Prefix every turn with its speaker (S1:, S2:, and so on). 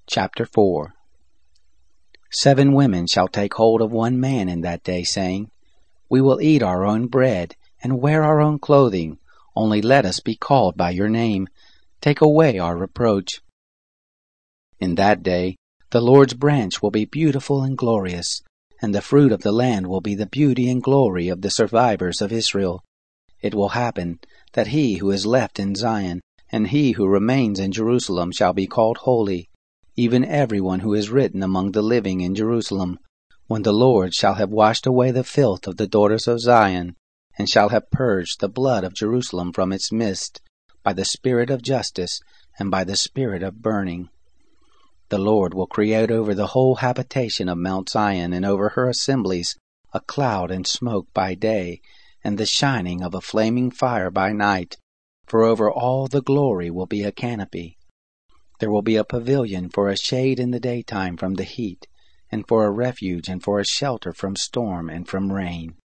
S1: Chapter 4 7 women shall take hold of one man in that day, saying, We will eat our own bread, and wear our own clothing, only let us be called by your name. Take away our reproach. In that day the Lord's branch will be beautiful and glorious, and the fruit of the land will be the beauty and glory of the survivors of Israel. It will happen that he who is left in Zion, and he who remains in Jerusalem shall be called holy, even everyone who is written among the living in Jerusalem, when the Lord shall have washed away the filth of the daughters of Zion, and shall have purged the blood of Jerusalem from its midst, by the spirit of justice and by the spirit of burning. The Lord will create over the whole habitation of Mount Zion and over her assemblies a cloud and smoke by day, and the shining of a flaming fire by night, for over all the glory will be a canopy. There will be a pavilion for a shade in the daytime from the heat, and for a refuge and for a shelter from storm and from rain.